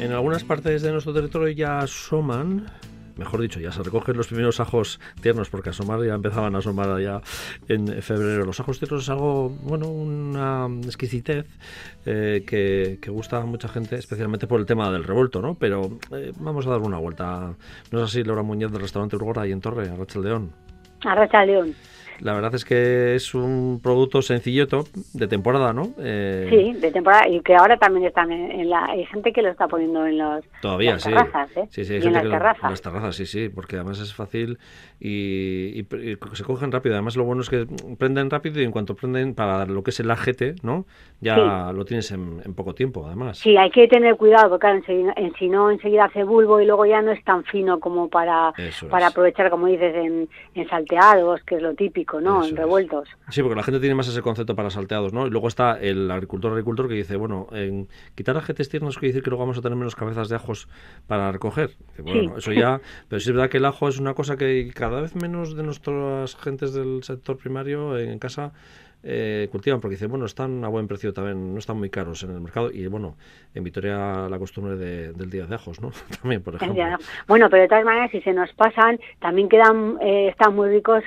En algunas partes de nuestro territorio ya asoman, mejor dicho, ya se recogen los primeros ajos tiernos, porque asomar ya empezaban a asomar ya en febrero. Los ajos tiernos es algo, bueno, una exquisitez que gusta a mucha gente, especialmente por el tema del revuelto, ¿no? Pero vamos a dar una vuelta. ¿No es así, Laura Muñoz, del restaurante Urgora, ahí en Torre, Arratsaldeon? Arratsaldeon. La verdad es que es un producto sencilloto, de temporada, ¿no? Sí, de temporada, y que ahora también están hay gente que lo está poniendo en las terrazas, ¿eh? Sí, hay y gente en las que terrazas. En las terrazas, sí, porque además es fácil y se cogen rápido. Además, lo bueno es que prenden rápido y en cuanto prenden, para lo que es el ajete, ¿no? Ya lo tienes en poco tiempo, además. Sí, hay que tener cuidado, porque claro, si no enseguida hace bulbo y luego ya no es tan fino como para aprovechar, como dices, en salteados, que es lo típico, ¿no? Eso en revueltos. Sí, porque la gente tiene más ese concepto para salteados, ¿no? Y luego está el agricultor que dice, bueno, en quitar ajetes tiernos quiere decir que luego vamos a tener menos cabezas de ajos para recoger. Bueno, sí. Eso ya, pero sí es verdad que el ajo es una cosa que cada vez menos de nuestras gentes del sector primario en casa cultivan, porque dicen, bueno, están a buen precio también, no están muy caros en el mercado, y bueno, en Vitoria la costumbre del día de ajos, ¿no? También, por ejemplo. Bueno, pero de todas maneras, si se nos pasan, también están muy ricos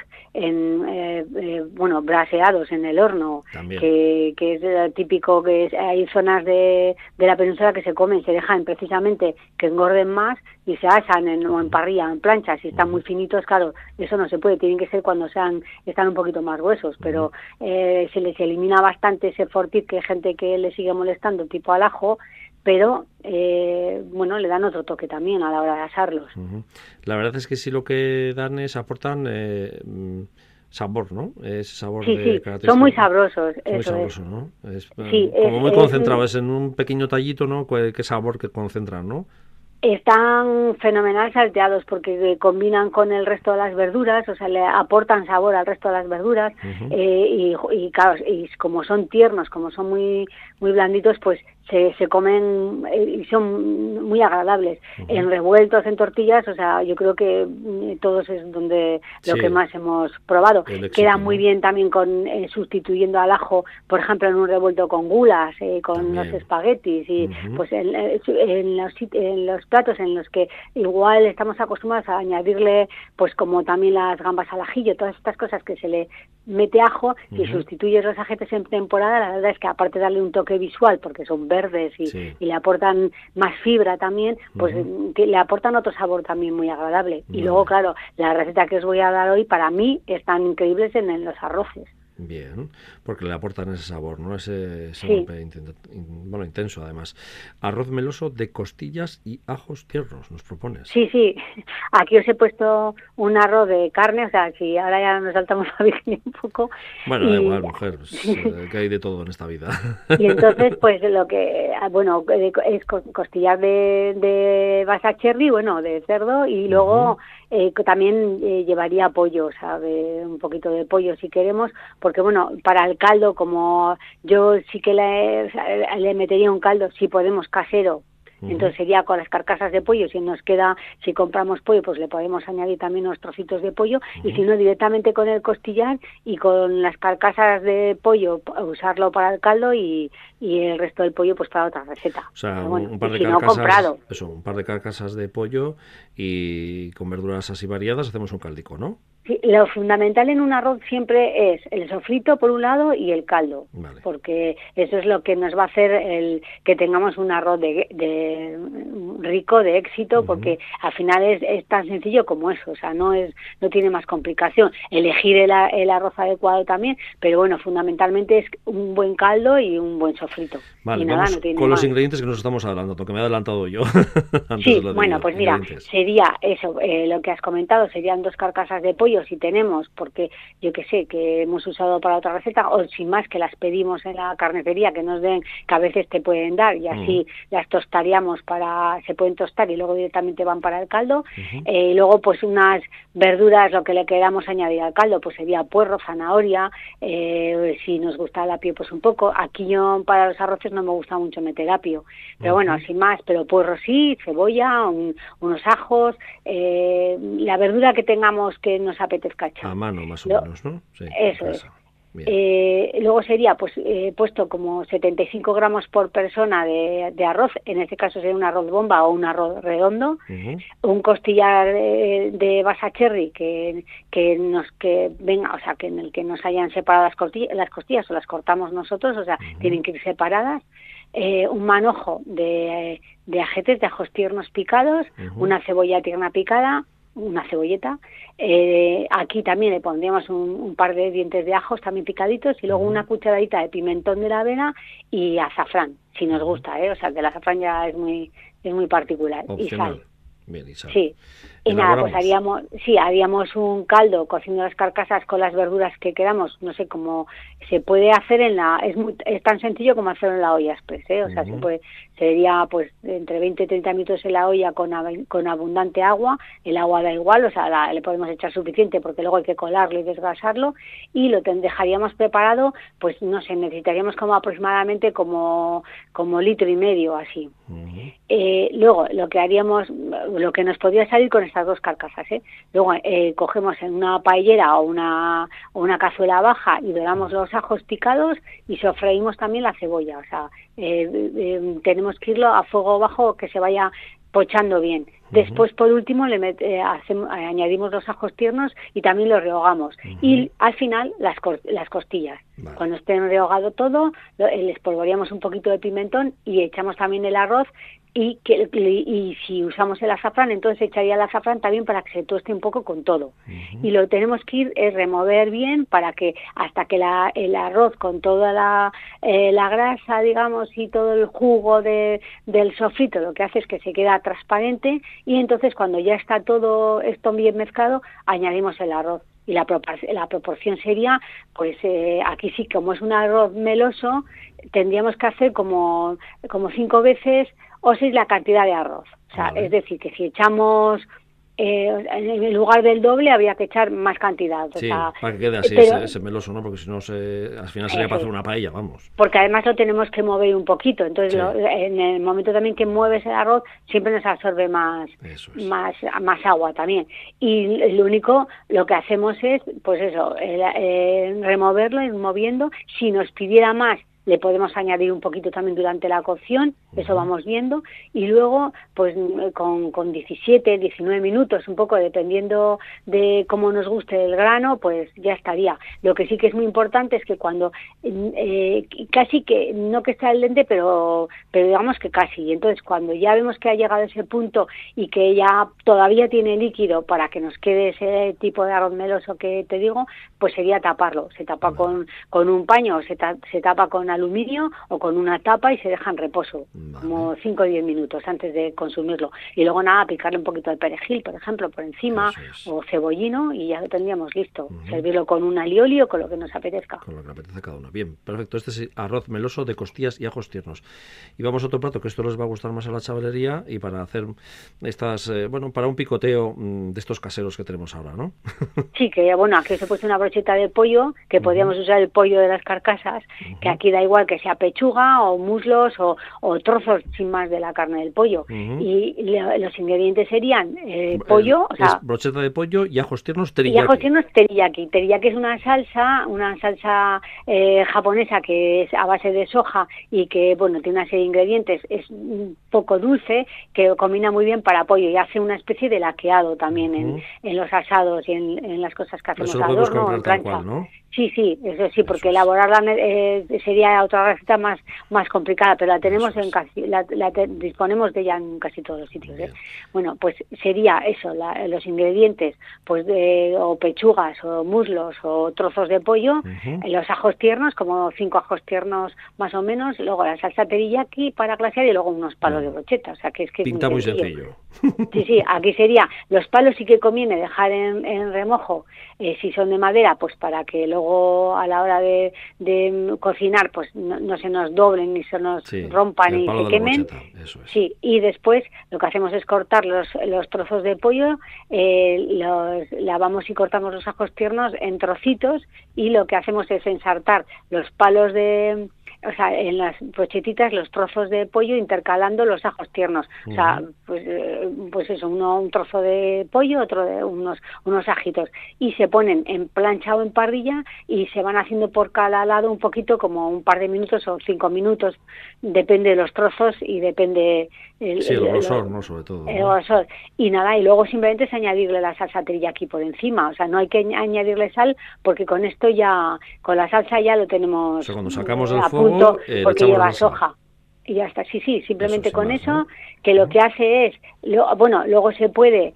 braseados en el horno, que es típico, hay zonas de la península que se comen, se dejan precisamente que engorden más y se asan o en parrilla, en plancha. Si están muy finitos, claro, eso no se puede, tienen que ser cuando están un poquito más gruesos, pero se les elimina bastante ese fortit, que hay gente que le sigue molestando, tipo al ajo, pero le dan otro toque también a la hora de asarlos. La verdad es que sí, lo que dan es aportan sabor, ¿no? Ese sabor son muy sabrosos. Es muy sabroso, ¿no? Sí, como muy concentrado, es en un pequeño tallito, ¿no? Qué sabor que concentran, ¿no? Están fenomenal salteados porque combinan con el resto de las verduras, o sea, le aportan sabor al resto de las verduras. Y claro, y como son tiernos, como son muy muy blanditos, pues se comen y son muy agradables. En revueltos, en tortillas, o sea, yo creo que todos es donde lo que más hemos probado. Queda muy bien también sustituyendo al ajo, por ejemplo, en un revuelto con gulas, con los espaguetis, y pues en los platos en los que igual estamos acostumbrados a añadirle, pues como también las gambas al ajillo, todas estas cosas que se le mete ajo, y sustituyes los ajetes en temporada, la verdad es que aparte de darle un toque visual, porque son verdes y le aportan más fibra también, pues le aportan otro sabor también muy agradable. Y luego, claro, la receta que os voy a dar hoy, para mí, están increíbles en los arroces. Bien, porque le aportan ese sabor, ¿no? Ese golpe intenso, además. Arroz meloso de costillas y ajos tiernos, ¿nos propones? Sí. Aquí os he puesto un arroz de carne, o sea, si ahora ya nos saltamos a Virginia un poco. Bueno, da igual, mujer, que hay de todo en esta vida. Y entonces, pues lo que, es costillar de basa cherry, de cerdo, y luego también llevaría pollo, o sea, un poquito de pollo si queremos, porque para el caldo, como yo sí que le metería un caldo, si podemos, casero. Entonces sería con las carcasas de pollo. Si compramos pollo, pues le podemos añadir también unos trocitos de pollo, y si no, directamente con el costillar y con las carcasas de pollo usarlo para el caldo, y el resto del pollo pues para otra receta. O sea, un par de carcasas, un par de carcasas de pollo, y con verduras así variadas hacemos un caldico, ¿no? Sí, lo fundamental en un arroz siempre es el sofrito por un lado y el caldo, porque eso es lo que nos va a hacer que tengamos un arroz de rico, de éxito, porque al final es tan sencillo como eso, o sea, no tiene más complicación. Elegir el arroz adecuado también, pero fundamentalmente es un buen caldo y un buen sofrito. Vale, y vamos no tiene con más. los ingredientes que nos estamos hablando, que me he adelantado yo. Sí, pues mira, sería eso, lo que has comentado, serían 2 carcasas de pollo si tenemos, porque yo que sé, que hemos usado para otra receta, o sin más, que las pedimos en la carnicería, que nos den, que a veces te pueden dar, y así las tostaríamos se pueden tostar y luego directamente van para el caldo. Y luego pues unas verduras, lo que le queramos añadir al caldo, pues sería puerro, zanahoria, si nos gusta el apio, pues un poco. Aquí yo para los arroces no me gusta mucho meter apio, pero sin más, pero puerro sí, cebolla, unos ajos, la verdura que tengamos que nos apetezca echar. A mano, más o menos, ¿no? Sí, eso es. Luego sería pues puesto como 75 gramos por persona de arroz, en este caso sería un arroz bomba o un arroz redondo, un costillar de basa cherry que venga, o sea, que en el que nos hayan separado las costillas o las cortamos nosotros, o sea, tienen que ir separadas. Un manojo de ajetes, de ajos tiernos picados, una cebolla tierna picada, una cebolleta. Aquí también le pondríamos un par de dientes de ajos también picaditos y luego una cucharadita de pimentón de la avena y azafrán, si nos gusta, o sea, que el azafrán ya es muy particular. Opcional. Y sal. Bien, y sal. Sí. Y nada, pues haríamos un caldo cociendo las carcasas con las verduras que queramos, no sé cómo se puede hacer es tan sencillo como hacerlo en la olla express, o sea, sería pues entre 20 y 30 minutos en la olla con abundante agua, el agua da igual, o sea, le podemos echar suficiente porque luego hay que colarlo y desgrasarlo y lo dejaríamos preparado, pues no sé, necesitaríamos como aproximadamente como litro y medio así. Luego lo que haríamos, lo que nos podría salir con estas dos carcasas, luego cogemos en una paellera o una cazuela baja y doramos los ajos picados y sofreímos también la cebolla, o sea, tenemos que irlo a fuego bajo que se vaya pochando bien. Después, por último, añadimos los ajos tiernos y también los rehogamos. Y al final, las costillas. Vale. Cuando estén rehogado todo, les polvoreamos un poquito de pimentón y echamos también el arroz. Y si usamos el azafrán, entonces echaría el azafrán también para que se tueste un poco con todo. Y lo tenemos que ir remover bien para que hasta que el arroz con toda la grasa, digamos, y todo el jugo del sofrito, lo que hace es que se queda transparente y entonces cuando ya está todo esto bien mezclado, añadimos el arroz. Y la proporción sería, pues aquí sí, como es un arroz meloso, tendríamos que hacer como 5 veces o 6 la cantidad de arroz. O sea, es decir, que si echamos en lugar del doble habría que echar más cantidad. Sí, para que quede así ese meloso, ¿no? Porque si no, al final sería para hacer una paella, vamos. Porque además lo tenemos que mover un poquito. Entonces, en el momento también que mueves el arroz, siempre nos absorbe más agua también. Y lo que hacemos es, pues eso, removerlo, ir moviendo. Si nos pidiera más, le podemos añadir un poquito también durante la cocción, eso vamos viendo, y luego pues con 17, 19 minutos, un poco dependiendo de cómo nos guste el grano, pues ya estaría. Lo que sí que es muy importante es que cuando casi que, no que esté al dente, pero digamos que casi, y entonces cuando ya vemos que ha llegado ese punto y que ya todavía tiene líquido para que nos quede ese tipo de arroz meloso que te digo, pues sería taparlo, se tapa con un paño, se tapa con aluminio o con una tapa y se deja en reposo, como 5 o 10 minutos antes de consumirlo. Y luego nada, picarle un poquito de perejil, por ejemplo, por encima, o cebollino y ya lo tendríamos listo. Servirlo con un alioli o con lo que nos apetezca. Con lo que apetezca cada uno. Bien, perfecto. Este es arroz meloso de costillas y ajos tiernos. Y vamos a otro plato que esto les va a gustar más a la chavalería y para hacer estas, para un picoteo de estos caseros que tenemos ahora, ¿no? Sí, que aquí os he puesto una brocheta de pollo, que podríamos usar el pollo de las carcasas, que aquí da igual que sea pechuga o muslos o trozos sin más de la carne del pollo. Y los ingredientes serían pollo, o sea, brocheta de pollo y ajos tiernos teriyaki. Y ajos tiernos teriyaki. Teriyaki es una salsa japonesa que es a base de soja y que, tiene una serie de ingredientes, es un poco dulce, que combina muy bien para pollo y hace una especie de laqueado también en los asados y en las cosas que hacemos al horno o en plancha. ¿No? Sí, eso sí, porque elaborarla sería otra receta más complicada, pero la tenemos disponemos de ella en casi todos los sitios. Bueno, pues sería eso, los ingredientes, pues o pechugas o muslos o trozos de pollo, los ajos tiernos, como 5 ajos tiernos más o menos, luego la salsa teriyaki para glasear y luego unos palos de brocheta, o sea que es pinta muy sencillo. Sí, aquí sería, los palos sí que conviene dejar en remojo, si son de madera, pues para que luego a la hora de cocinar pues no se nos doblen ni se nos rompan ni se quemen. Sí, y después lo que hacemos es cortar los trozos de pollo, los lavamos y cortamos los ajos tiernos en trocitos y lo que hacemos es ensartar los palos de o sea, en las brochetitas los trozos de pollo intercalando los ajos tiernos. O sea, pues eso, un trozo de pollo, otro de unos ajitos. Y se ponen en plancha o en parrilla y se van haciendo por cada lado un poquito, como un par de minutos o 5 minutos, depende de los trozos y depende el grosor, ¿no? Sobre todo, ¿no? El grosor. Y nada, y luego simplemente es añadirle la salsa teriyaki por encima. O sea, no hay que añadirle sal, porque con esto ya, con la salsa ya lo tenemos, o sea, cuando sacamos del a fuego, punto, porque lleva la soja. Y ya está, sí, simplemente eso, con más, eso, ¿no? que lo que hace es, luego se puede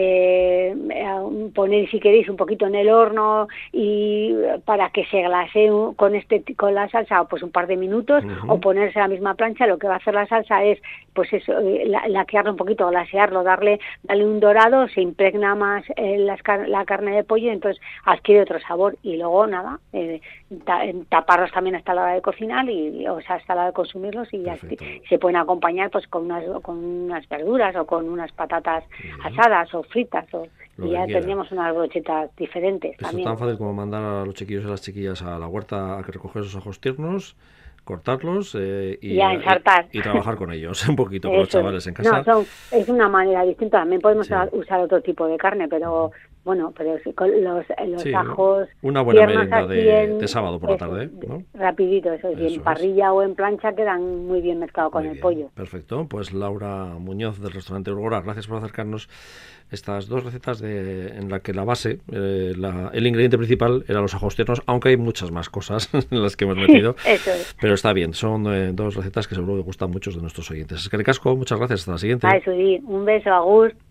poner, si queréis, un poquito en el horno y para que se glasee con la salsa, pues un par de minutos, o ponerse a la misma plancha. Lo que va a hacer la salsa es, pues eso, laquearlo un poquito, glasearlo, darle un dorado, se impregna más la carne de pollo, entonces adquiere otro sabor. Y luego nada, taparlos también hasta la hora de cocinar, o sea, hasta la hora de consumirlos, y ya se pueden acompañar pues con unas verduras o con unas patatas asadas o fritas, y ya tendríamos unas brochetas diferentes. Esto también. Es tan fácil como mandar a los chiquillos y a las chiquillas a la huerta a que recoger esos ajos tiernos, cortarlos y ensartar. Y trabajar con ellos un poquito con los chavales en casa. No, es una manera distinta. También podemos usar otro tipo de carne, pero bueno, pero con los ajos una buena tiernos merienda así de sábado por la tarde, ¿no? Rapidito, eso es, en parrilla o en plancha quedan muy bien mezclados con el pollo. Perfecto, pues Laura Muñoz del restaurante Urgora, gracias por acercarnos estas dos recetas en la que la base, el ingrediente principal eran los ajos tiernos, aunque hay muchas más cosas en las que hemos metido. Eso es. Pero está bien, son dos recetas que seguro que gustan muchos de nuestros oyentes. Eskerrik asko, muchas gracias, hasta la siguiente. Un beso, Agur.